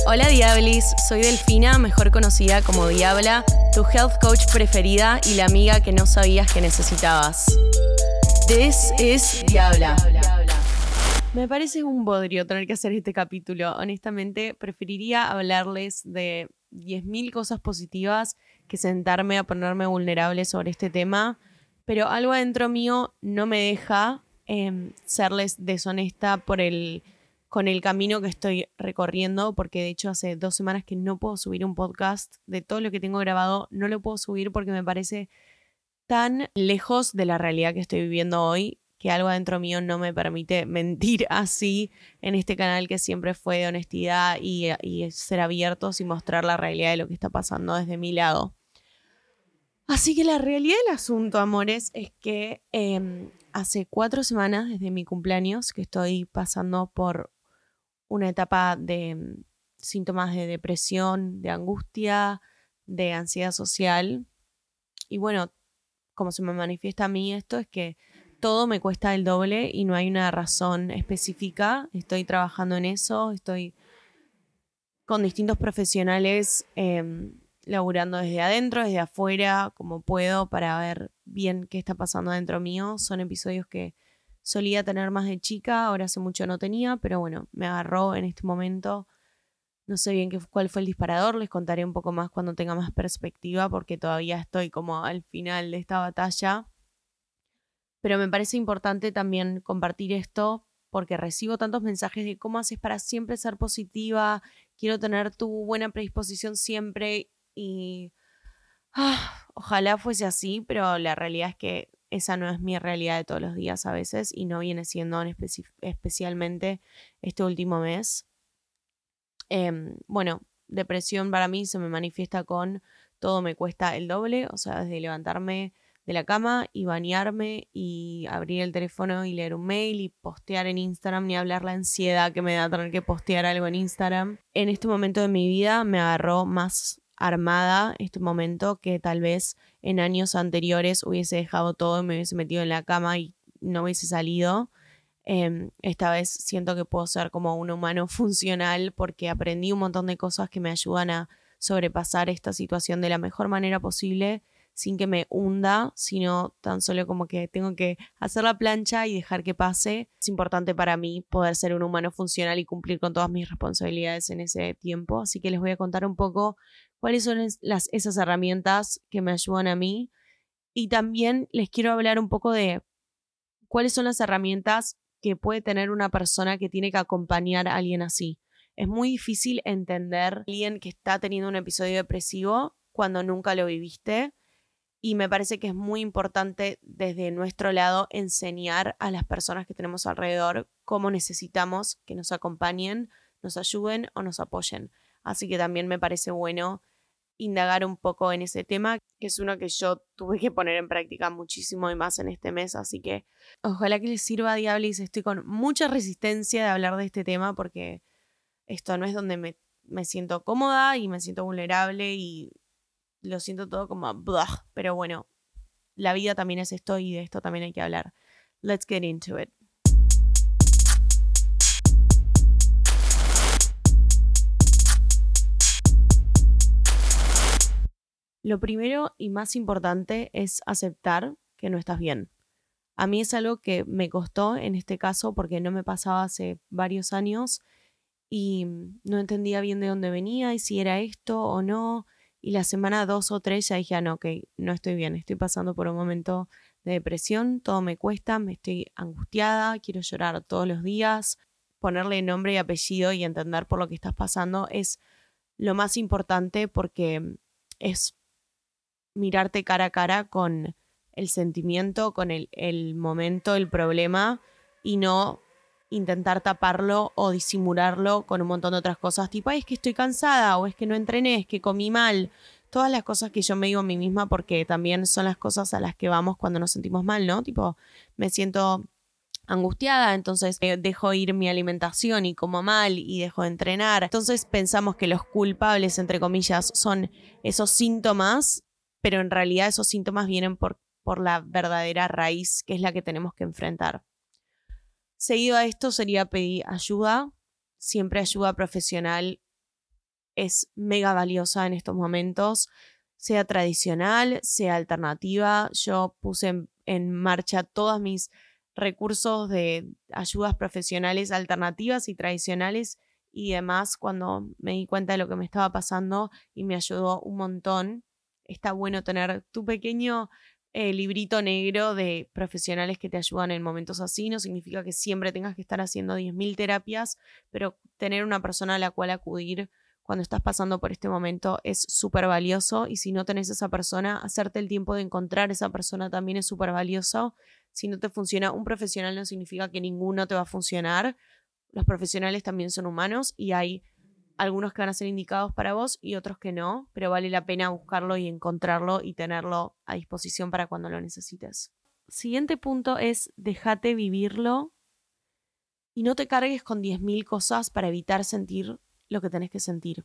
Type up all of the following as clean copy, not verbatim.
Hola Diablis, soy Delfina, mejor conocida como Diabla, tu health coach preferida y la amiga que no sabías que necesitabas. This is Diabla. Me parece un bodrio tener que hacer este capítulo. Honestamente, preferiría hablarles de 10.000 cosas positivas que sentarme a ponerme vulnerable sobre este tema, pero algo adentro mío no me deja serles deshonesta con el camino que estoy recorriendo, porque de hecho hace 2 semanas que no puedo subir un podcast. De todo lo que tengo grabado no lo puedo subir porque me parece tan lejos de la realidad que estoy viviendo hoy que algo adentro mío no me permite mentir así en este canal que siempre fue de honestidad y ser abiertos y mostrar la realidad de lo que está pasando desde mi lado. Así que la realidad del asunto, amores, es que hace 4 semanas desde mi cumpleaños que estoy pasando por una etapa de síntomas de depresión, de angustia, de ansiedad social. Y bueno, como se me manifiesta a mí esto es que todo me cuesta el doble y no hay una razón específica. Estoy trabajando en eso, estoy con distintos profesionales laburando desde adentro, desde afuera, como puedo, para ver bien qué está pasando dentro mío. Son episodios que solía tener más de chica, ahora hace mucho no tenía, pero bueno, me agarró en este momento. No sé bien cuál fue el disparador, les contaré un poco más cuando tenga más perspectiva, porque todavía estoy como al final de esta batalla. Pero me parece importante también compartir esto porque recibo tantos mensajes de cómo haces para siempre ser positiva, quiero tener tu buena predisposición siempre y ojalá fuese así, pero la realidad es que esa no es mi realidad de todos los días a veces y no viene siendo especialmente este último mes. Bueno, depresión para mí se me manifiesta con todo me cuesta el doble, o sea, desde levantarme de la cama y bañarme y abrir el teléfono y leer un mail y postear en Instagram, ni hablar la ansiedad que me da tener que postear algo en Instagram. En este momento de mi vida me agarró más armada este momento que tal vez en años anteriores hubiese dejado todo y me hubiese metido en la cama y no hubiese salido. Esta vez siento que puedo ser como un humano funcional porque aprendí un montón de cosas que me ayudan a sobrepasar esta situación de la mejor manera posible sin que me hunda, sino tan solo como que tengo que hacer la plancha y dejar que pase. Es importante para mí poder ser un humano funcional y cumplir con todas mis responsabilidades en ese tiempo, así que les voy a contar un poco cuáles son esas herramientas que me ayudan a mí y también les quiero hablar un poco de cuáles son las herramientas que puede tener una persona que tiene que acompañar a alguien así. Es muy difícil entender a alguien que está teniendo un episodio depresivo cuando nunca lo viviste y me parece que es muy importante desde nuestro lado enseñar a las personas que tenemos alrededor cómo necesitamos que nos acompañen, nos ayuden o nos apoyen. Así que también me parece bueno indagar un poco en ese tema, que es uno que yo tuve que poner en práctica muchísimo y más en este mes, así que ojalá que les sirva, Diablis. Estoy con mucha resistencia de hablar de este tema porque esto no es donde me siento cómoda y me siento vulnerable y lo siento todo como blah, pero bueno, la vida también es esto y de esto también hay que hablar. Let's get into it. Lo primero y más importante es aceptar que no estás bien. A mí es algo que me costó en este caso porque no me pasaba hace varios años y no entendía bien de dónde venía y si era esto o no. Y la semana 2 o 3 ya dije, no, ok, no estoy bien, estoy pasando por un momento de depresión, todo me cuesta, me estoy angustiada, quiero llorar todos los días. Ponerle nombre y apellido y entender por lo que estás pasando es lo más importante porque es mirarte cara a cara con el sentimiento, con el momento, el problema y no intentar taparlo o disimularlo con un montón de otras cosas, tipo, ay, es que estoy cansada o es que no entrené, es que comí mal. Todas las cosas que yo me digo a mí misma porque también son las cosas a las que vamos cuando nos sentimos mal, ¿no? Tipo, me siento angustiada, entonces dejo ir mi alimentación y como mal y dejo de entrenar. Entonces pensamos que los culpables, entre comillas, son esos síntomas, pero en realidad esos síntomas vienen por la verdadera raíz, que es la que tenemos que enfrentar. Seguido a esto sería pedir ayuda, siempre ayuda profesional es mega valiosa en estos momentos, sea tradicional, sea alternativa. Yo puse en marcha todos mis recursos de ayudas profesionales alternativas y tradicionales y demás cuando me di cuenta de lo que me estaba pasando y me ayudó un montón. Está bueno tener tu pequeño librito negro de profesionales que te ayudan en momentos así. No significa que siempre tengas que estar haciendo 10.000 terapias, pero tener una persona a la cual acudir cuando estás pasando por este momento es súper valioso, y si no tenés esa persona, hacerte el tiempo de encontrar esa persona también es súper valioso. Si no te funciona un profesional no significa que ninguno te va a funcionar. Los profesionales también son humanos y hay algunos que van a ser indicados para vos y otros que no, pero vale la pena buscarlo y encontrarlo y tenerlo a disposición para cuando lo necesites. Siguiente punto es déjate vivirlo y no te cargues con 10.000 cosas para evitar sentir lo que tenés que sentir.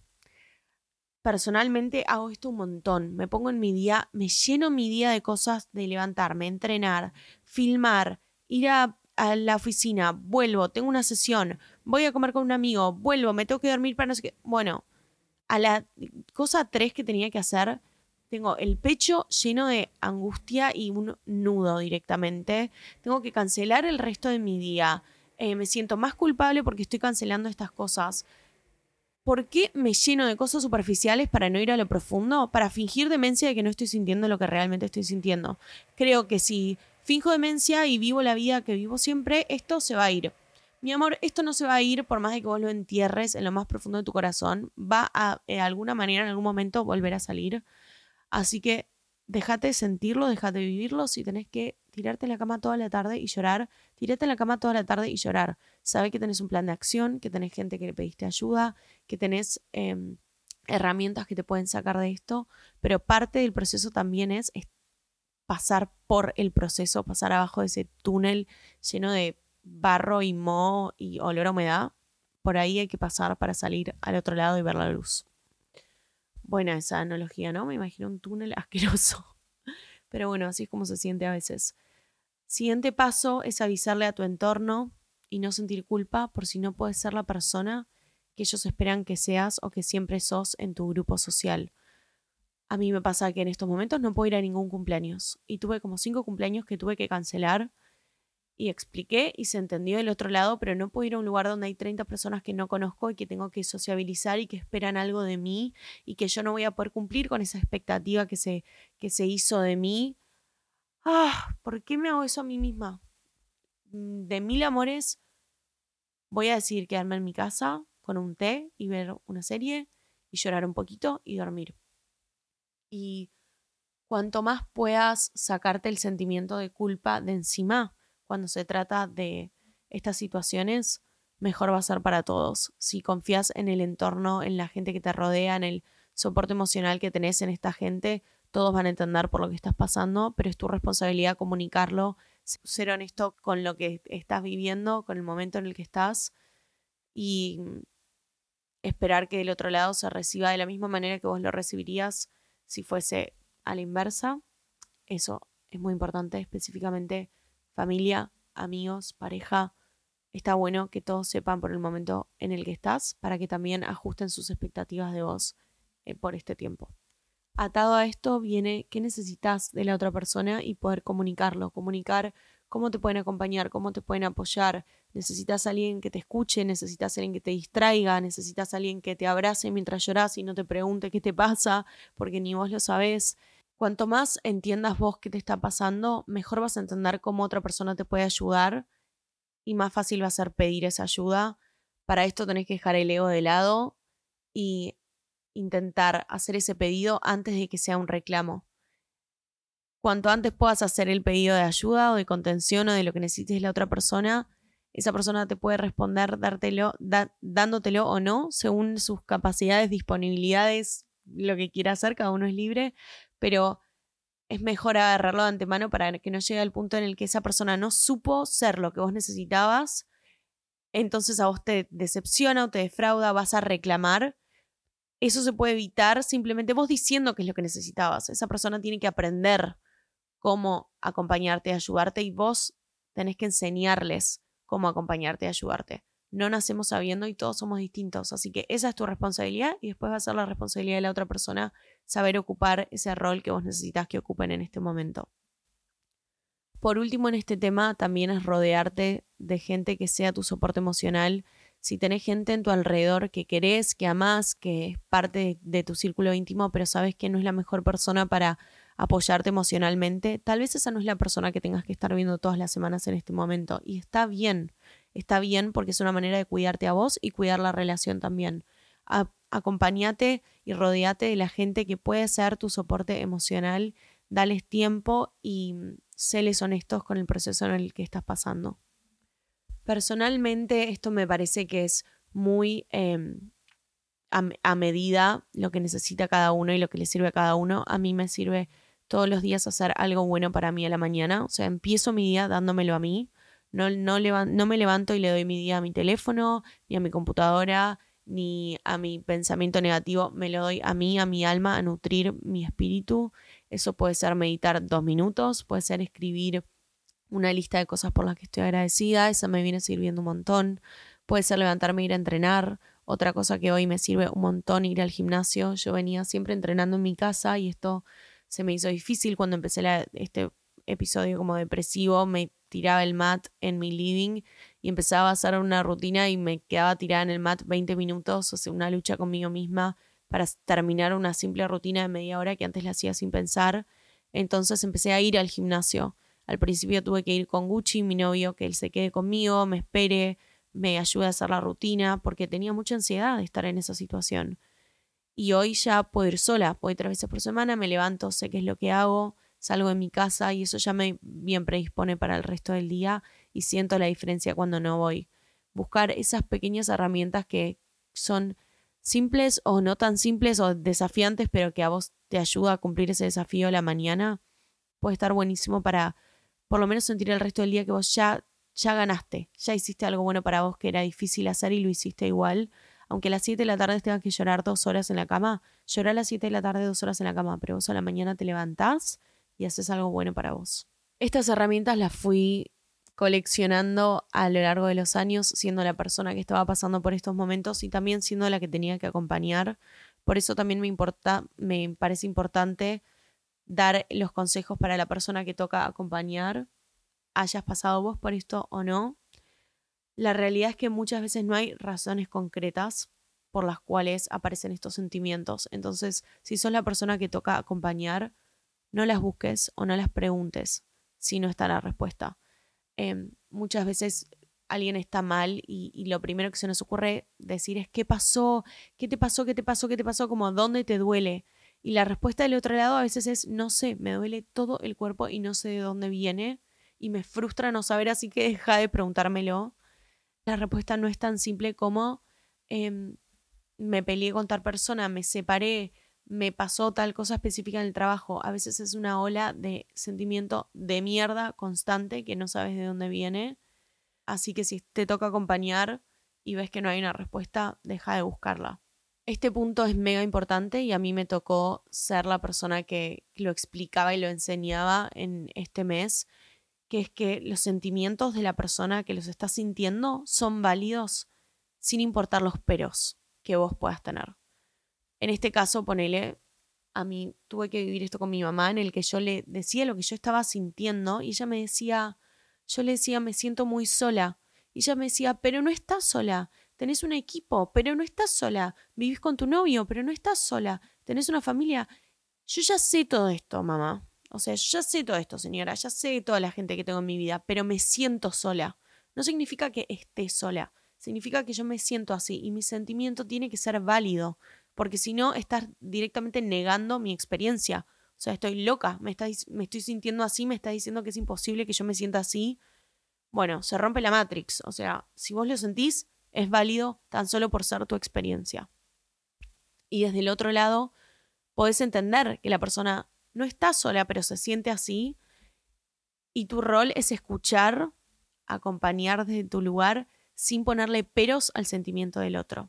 Personalmente hago esto un montón. Me pongo en mi día, me lleno mi día de cosas, de levantarme, entrenar, filmar, ir a la oficina, vuelvo, tengo una sesión, voy a comer con un amigo, vuelvo, me tengo que dormir para no sé qué. Bueno, a la cosa 3 que tenía que hacer, tengo el pecho lleno de angustia y un nudo directamente. Tengo que cancelar el resto de mi día. Me siento más culpable porque estoy cancelando estas cosas. ¿Por qué me lleno de cosas superficiales para no ir a lo profundo? Para fingir demencia de que no estoy sintiendo lo que realmente estoy sintiendo. Creo que si finjo demencia y vivo la vida que vivo siempre, esto se va a ir. Mi amor, esto no se va a ir por más de que vos lo entierres en lo más profundo de tu corazón. Va a, de alguna manera, en algún momento, volver a salir. Así que déjate sentirlo, déjate vivirlo. Si tenés que tirarte en la cama toda la tarde y llorar, tírate en la cama toda la tarde y llorar. Sabe que tenés un plan de acción, que tenés gente que le pediste ayuda, que tenés herramientas que te pueden sacar de esto, pero parte del proceso también es pasar por el proceso, pasar abajo de ese túnel lleno de barro y moho y olor a humedad. Por ahí hay que pasar para salir al otro lado y ver la luz. Buena esa analogía, ¿no? Me imagino un túnel asqueroso. Pero bueno, así es como se siente a veces. Siguiente paso es avisarle a tu entorno y no sentir culpa por si no puedes ser la persona que ellos esperan que seas o que siempre sos en tu grupo social. A mí me pasa que en estos momentos no puedo ir a ningún cumpleaños y tuve como 5 cumpleaños que tuve que cancelar y expliqué y se entendió del otro lado, pero no puedo ir a un lugar donde hay 30 personas que no conozco y que tengo que sociabilizar y que esperan algo de mí y que yo no voy a poder cumplir con esa expectativa que se hizo de mí. ¿Por qué me hago eso a mí misma? De 1000 amores, voy a decidir quedarme en mi casa con un té y ver una serie y llorar un poquito y dormir. Y cuanto más puedas sacarte el sentimiento de culpa de encima cuando se trata de estas situaciones, mejor va a ser para todos. Si confías en el entorno, en la gente que te rodea, en el soporte emocional que tenés en esta gente, todos van a entender por lo que estás pasando, pero es tu responsabilidad comunicarlo, ser honesto con lo que estás viviendo, con el momento en el que estás y esperar que del otro lado se reciba de la misma manera que vos lo recibirías si fuese a la inversa. Eso es muy importante, específicamente familia, amigos, pareja. Está bueno que todos sepan por el momento en el que estás para que también ajusten sus expectativas de vos por este tiempo. Atado a esto viene qué necesitas de la otra persona y poder comunicarlo, comunicar cómo te pueden acompañar, cómo te pueden apoyar. Necesitas a alguien que te escuche, necesitas a alguien que te distraiga, necesitas a alguien que te abrace mientras lloras y no te pregunte qué te pasa, porque ni vos lo sabés. Cuanto más entiendas vos qué te está pasando, mejor vas a entender cómo otra persona te puede ayudar y más fácil va a ser pedir esa ayuda. Para esto tenés que dejar el ego de lado y intentar hacer ese pedido antes de que sea un reclamo. Cuanto antes puedas hacer el pedido de ayuda o de contención o de lo que necesites la otra persona, esa persona te puede responder dándotelo o no, según sus capacidades, disponibilidades, lo que quiera hacer, cada uno es libre, pero es mejor agarrarlo de antemano para que no llegue al punto en el que esa persona no supo ser lo que vos necesitabas, entonces a vos te decepciona o te defrauda, vas a reclamar. Eso se puede evitar simplemente vos diciendo qué es lo que necesitabas. Esa persona tiene que aprender cómo acompañarte y ayudarte y vos tenés que enseñarles cómo acompañarte y ayudarte. no nacemos sabiendo y todos somos distintos. Así que esa es tu responsabilidad y después va a ser la responsabilidad de la otra persona saber ocupar ese rol que vos necesitas que ocupen en este momento. Por último, en este tema también es rodearte de gente que sea tu soporte emocional. Si tenés gente en tu alrededor que querés, que amás, que es parte de tu círculo íntimo, pero sabes que no es la mejor persona para apoyarte emocionalmente, tal vez esa no es la persona que tengas que estar viendo todas las semanas en este momento. Y está bien porque es una manera de cuidarte a vos y cuidar la relación también. Acompáñate y rodeate de la gente que puede ser tu soporte emocional. Dales tiempo y séles honestos con el proceso en el que estás pasando. Personalmente, esto me parece que es muy a medida lo que necesita cada uno y lo que le sirve a cada uno. A mí me sirve todos los días hacer algo bueno para mí a la mañana. O sea, empiezo mi día dándomelo a mí. No me levanto y le doy mi día a mi teléfono, ni a mi computadora, ni a mi pensamiento negativo. Me lo doy a mí, a mi alma, a nutrir mi espíritu. Eso puede ser meditar 2 minutos, puede ser escribir una lista de cosas por las que estoy agradecida. Esa me viene sirviendo un montón. Puede ser levantarme e ir a entrenar. Otra cosa que hoy me sirve un montón, ir al gimnasio. Yo venía siempre entrenando en mi casa y esto se me hizo difícil cuando empecé este episodio como depresivo. Me tiraba el mat en mi living y empezaba a hacer una rutina y me quedaba tirada en el mat 20 minutos, o sea, una lucha conmigo misma para terminar una simple rutina de media hora que antes la hacía sin pensar. Entonces empecé a ir al gimnasio. Al principio tuve que ir con Gucci, mi novio, que él se quede conmigo, me espere, me ayude a hacer la rutina, porque tenía mucha ansiedad de estar en esa situación. Y hoy ya puedo ir sola, voy 3 veces por semana, me levanto, sé qué es lo que hago, salgo de mi casa y eso ya me bien predispone para el resto del día y siento la diferencia cuando no voy. Buscar esas pequeñas herramientas que son simples o no tan simples o desafiantes, pero que a vos te ayuda a cumplir ese desafío a la mañana, puede estar buenísimo para por lo menos sentir el resto del día que vos ya ganaste, ya hiciste algo bueno para vos que era difícil hacer y lo hiciste igual. Aunque a las 7 de la tarde tengas que llorar 2 horas en la cama, llorá a las 7 de la tarde 2 horas en la cama, pero vos a la mañana te levantás y haces algo bueno para vos. Estas herramientas las fui coleccionando a lo largo de los años, siendo la persona que estaba pasando por estos momentos y también siendo la que tenía que acompañar. Por eso también me parece importante dar los consejos para la persona que toca acompañar, hayas pasado vos por esto o no. La realidad es que muchas veces no hay razones concretas por las cuales aparecen estos sentimientos. Entonces, si sos la persona que toca acompañar, no las busques o no las preguntes si no está la respuesta. Muchas veces alguien está mal y lo primero que se nos ocurre decir es ¿qué pasó? ¿Qué te pasó? ¿Qué te pasó? ¿Qué te pasó? Como ¿dónde te duele? Y la respuesta del otro lado a veces es no sé, me duele todo el cuerpo y no sé de dónde viene y me frustra no saber, así que deja de preguntármelo. La respuesta no es tan simple como me peleé con tal persona, me separé, me pasó tal cosa específica en el trabajo. A veces es una ola de sentimiento de mierda constante que no sabes de dónde viene. Así que si te toca acompañar y ves que no hay una respuesta, deja de buscarla. Este punto es mega importante y a mí me tocó ser la persona que lo explicaba y lo enseñaba en este mes, que es que los sentimientos de la persona que los está sintiendo son válidos sin importar los peros que vos puedas tener. En este caso, ponele, a mí tuve que vivir esto con mi mamá en el que yo le decía lo que yo estaba sintiendo y ella me decía, yo le decía, me siento muy sola. Y ella me decía, pero no estás sola, tenés un equipo, pero no estás sola, vivís con tu novio, pero no estás sola, tenés una familia. Yo ya sé todo esto, mamá. O sea, yo ya sé todo esto, señora, ya sé toda la gente que tengo en mi vida, pero me siento sola. No significa que esté sola, significa que yo me siento así y mi sentimiento tiene que ser válido, porque si no, estás directamente negando mi experiencia. O sea, estoy loca, me estoy sintiendo así, me estás diciendo que es imposible que yo me sienta así. Bueno, se rompe la Matrix. O sea, si vos lo sentís, es válido tan solo por ser tu experiencia. Y desde el otro lado, podés entender que la persona no está sola, pero se siente así. Y tu rol es escuchar, acompañar desde tu lugar, sin ponerle peros al sentimiento del otro.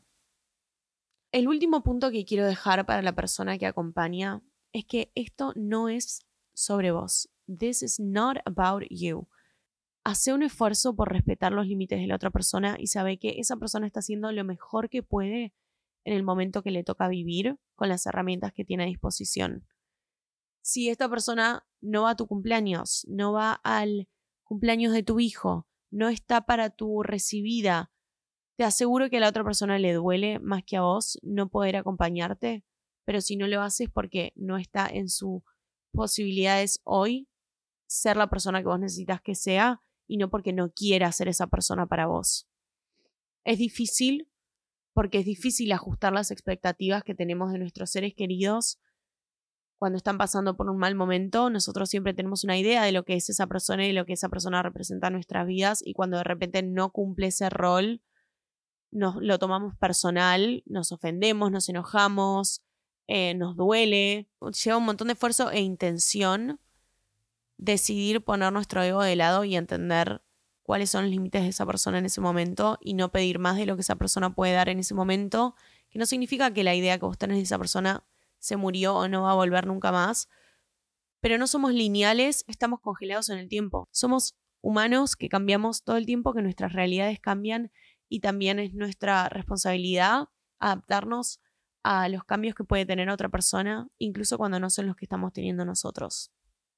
El último punto que quiero dejar para la persona que acompaña es que esto no es sobre vos. This is not about you. hace un esfuerzo por respetar los límites de la otra persona y sabe que esa persona está haciendo lo mejor que puede en el momento que le toca vivir con las herramientas que tiene a disposición. Si esta persona no va a tu cumpleaños, no va al cumpleaños de tu hijo, no está para tu recibida, te aseguro que a la otra persona le duele más que a vos no poder acompañarte, pero si no lo haces porque no está en sus posibilidades hoy ser la persona que vos necesitas que sea y no porque no quiera ser esa persona para vos. Es difícil porque es difícil ajustar las expectativas que tenemos de nuestros seres queridos cuando están pasando por un mal momento. Nosotros siempre tenemos una idea de lo que es esa persona y de lo que esa persona representa en nuestras vidas, y cuando de repente no cumple ese rol, lo tomamos personal, nos ofendemos, nos enojamos, nos duele. Lleva un montón de esfuerzo e intención decidir poner nuestro ego de lado y entender cuáles son los límites de esa persona en ese momento y no pedir más de lo que esa persona puede dar en ese momento, que no significa que la idea que vos tenés de esa persona se murió o no va a volver nunca más, pero no somos lineales, estamos congelados en el tiempo. Somos humanos que cambiamos todo el tiempo, que nuestras realidades cambian y también es nuestra responsabilidad adaptarnos a los cambios que puede tener otra persona, incluso cuando no son los que estamos teniendo nosotros.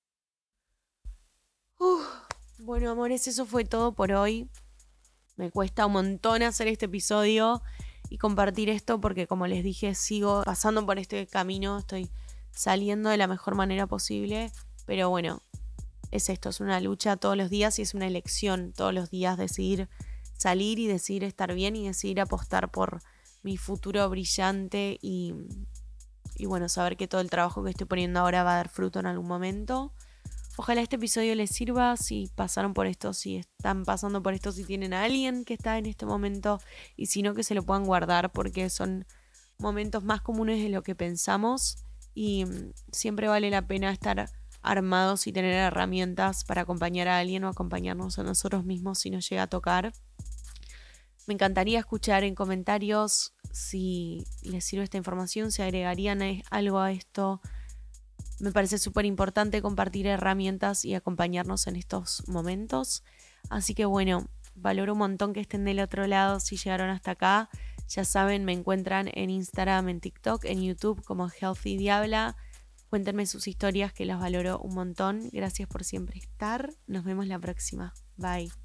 Bueno, amores, eso fue todo por hoy. Me cuesta un montón hacer este episodio y compartir esto porque, como les dije, sigo pasando por este camino, estoy saliendo de la mejor manera posible, pero bueno, es esto, es una lucha todos los días y es una elección todos los días decidir salir y decidir estar bien y decidir apostar por mi futuro brillante y bueno, saber que todo el trabajo que estoy poniendo ahora va a dar fruto en algún momento. Ojalá este episodio les sirva si pasaron por esto, si están pasando por esto, si tienen a alguien que está en este momento y si no, que se lo puedan guardar porque son momentos más comunes de lo que pensamos y siempre vale la pena estar armados y tener herramientas para acompañar a alguien o acompañarnos a nosotros mismos si nos llega a tocar. Me encantaría escuchar en comentarios si les sirve esta información, si agregarían algo a esto. Me parece súper importante compartir herramientas y acompañarnos en estos momentos. Así que bueno, valoro un montón que estén del otro lado. Si llegaron hasta acá, ya saben, me encuentran en Instagram, en TikTok, en YouTube como Healthy Diabla. Cuéntenme sus historias que las valoro un montón. Gracias por siempre estar. Nos vemos la próxima. Bye.